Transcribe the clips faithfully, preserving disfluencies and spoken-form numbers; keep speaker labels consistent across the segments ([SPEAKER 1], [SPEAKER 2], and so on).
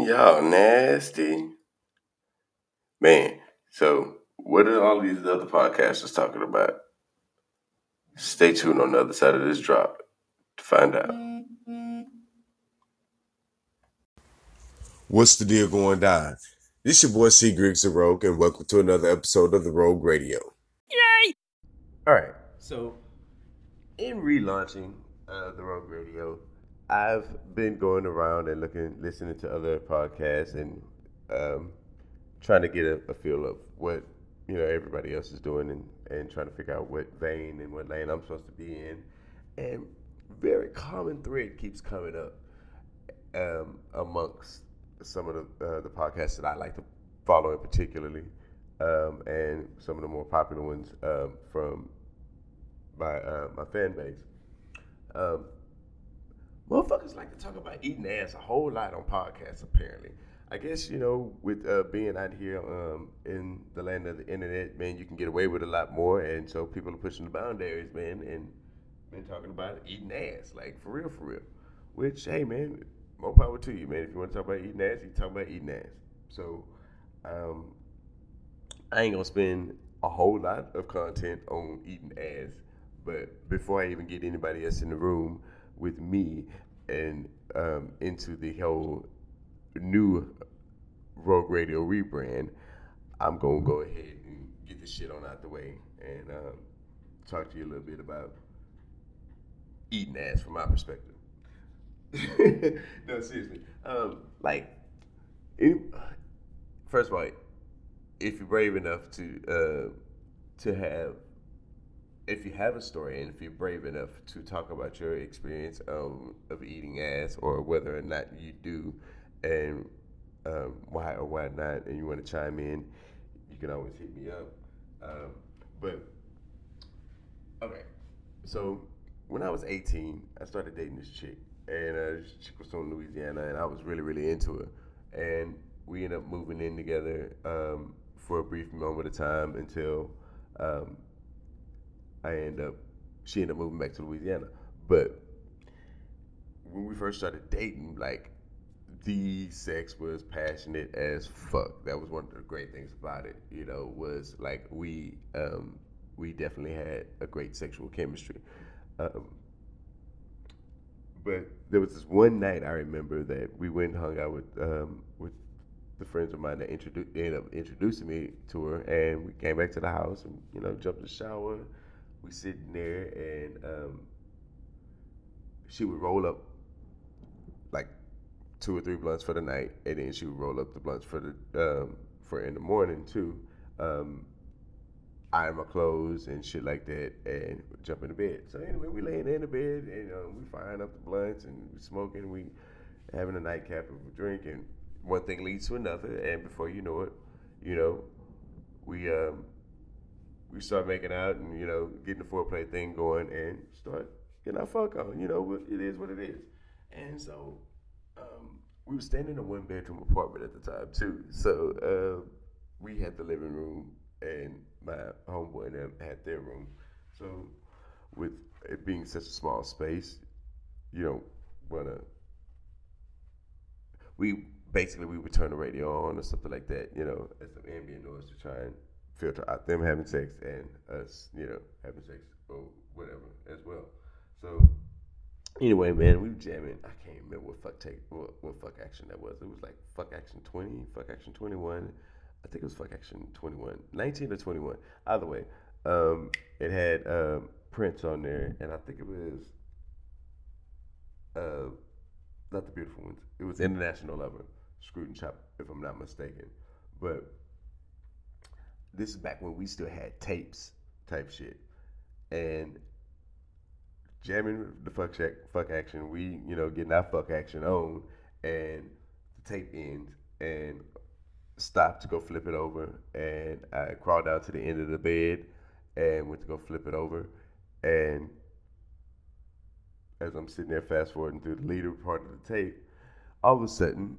[SPEAKER 1] Y'all nasty. Man, so what are all these other podcasters talking about? Stay tuned on the other side of this drop to find out.
[SPEAKER 2] What's the deal going down? This your boy C. Griggs the Rogue, and welcome to another episode of the Rogue Radio.
[SPEAKER 1] Yay! Alright, so in relaunching uh, the Rogue Radio, I've been going around and looking, listening to other podcasts and um, trying to get a, a feel of what you know everybody else is doing and, and trying to figure out what vein and what lane I'm supposed to be in. And very common thread keeps coming up um, amongst some of the uh, the podcasts that I like to follow in particularly, um, and some of the more popular ones um, from my uh, my fan base. Um, motherfuckers like to talk about eating ass a whole lot on podcasts. Apparently, I guess you know with uh, being out here um, in the land of the internet, man, you can get away with a lot more, and so people are pushing the boundaries, man, and been talking about eating ass, like for real, for real. Which, hey, man, more power to you, man. If you want to talk about eating ass, you talk about eating ass. So, um, I ain't gonna spend a whole lot of content on eating ass. But before I even get anybody else in the room with me and um, into the whole new Rogue Radio rebrand, I'm gonna go ahead and get this shit on out the way and um, talk to you a little bit about eating ass from my perspective. No, seriously. Um, like, any, first of all, if you're brave enough to uh, to have, if you have a story, and if you're brave enough to talk about your experience um, of eating ass, or whether or not you do, and um, why or why not, and you want to chime in, you can always hit me up. Um, but okay, so when I was eighteen, I started dating this chick, and uh, this chick was from Louisiana, and I was really, really into her, and we ended up moving in together um, for a brief moment of time until um, I end up, she ended up moving back to Louisiana. But when we first started dating, like, the sex was passionate as fuck. That was one of the great things about it, you know, was like we um, we definitely had a great sexual chemistry. Um, but there was this one night I remember that we went and hung out with um, with the friends of mine that introduced ended up introducing me to her, and we came back to the house and you know jumped in the shower. We sitting there, and um, she would roll up like two or three blunts for the night, and then she would roll up the blunts for the um, for in the morning too. Um, iron my clothes and shit like that, and jump into bed. So anyway, we laying in the bed, and um, we firing up the blunts and we smoking. We having a nightcap of a drink, and one thing leads to another, and before you know it, you know, we um, we start making out and you know getting the foreplay thing going and start getting our fuck on. You know, it is what it is. And so um, we were staying in a one bedroom apartment at the time too. So uh, we had the living room and my homeboy and them had their room. So with it being such a small space, you don't wanna. We basically we would turn the radio on or something like that, you know, as some ambient noise to try and filter out them having sex and us, you know, having sex or whatever as well. So anyway, man, we were jamming. I can't remember what fuck take what, what fuck action that was. It was like fuck action twenty, fuck action twenty one. I think it was fuck action twenty one, nineteen or twenty one. Either way, um, it had um, Prince on there, and I think it was uh, not the beautiful ones. It was International Lover, Screwed and Chopped, if I'm not mistaken. But this is back when we still had tapes type shit, and jamming the fuck shack, fuck action. We you know getting our fuck action on, and the tape ends and stop to go flip it over, and I crawled down to the end of the bed and went to go flip it over, and as I'm sitting there fast forwarding through the leader part of the tape, all of a sudden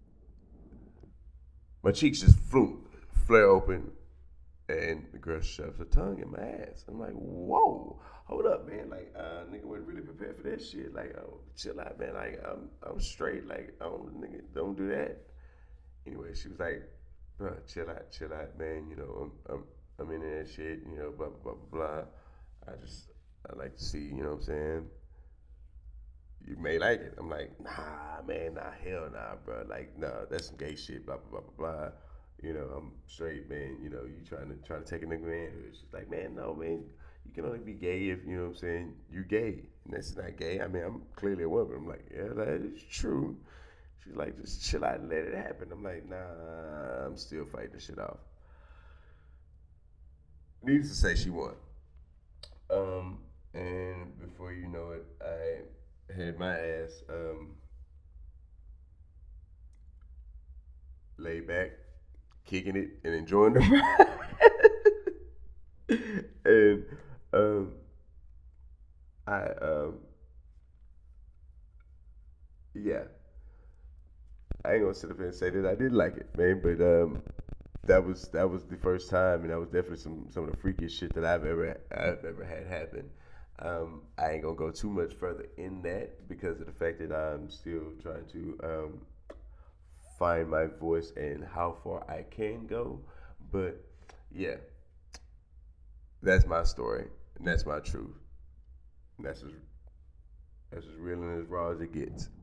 [SPEAKER 1] my cheeks just flew, flare open, and the girl shoves her tongue in my ass. I'm like, whoa, hold up, man. Like, uh, nigga wasn't really prepared for that shit. Like, oh, chill out, man. Like, I'm, I'm straight. Like, oh, nigga, don't do that. anyway, she was like, bro, chill out, chill out, man. You know, I'm, I'm, I'm in that shit. You know, blah blah blah blah. I just, I like to see. You know what I'm saying? You may like it. I'm like, nah, man, nah, hell nah, bro. Like, nah, that's some gay shit. Blah blah blah blah blah. You know, I'm straight, man. You know, you trying to trying to take a nigga manhood. She's like, man, no, man. You can only be gay if you know what I'm saying. You gay, and that's not gay. I mean, I'm clearly a woman. I'm like, yeah, that is true. She's like, just chill out and let it happen. I'm like, nah, I'm still fighting the shit off. Needless to say, she won. Um, and before you know it, I had my ass um, laid back, kicking it and enjoying the ride. and um, I um, yeah, I ain't gonna sit up here and say that I did like it, man. But um, that was that was the first time, and that was definitely some some of the freakiest shit that I've ever I've ever had happen. Um, I ain't gonna go too much further in that because of the fact that I'm still trying to um, find my voice and how far I can go. But yeah, that's my story, and that's my truth. And that's as that's as real and as raw as it gets.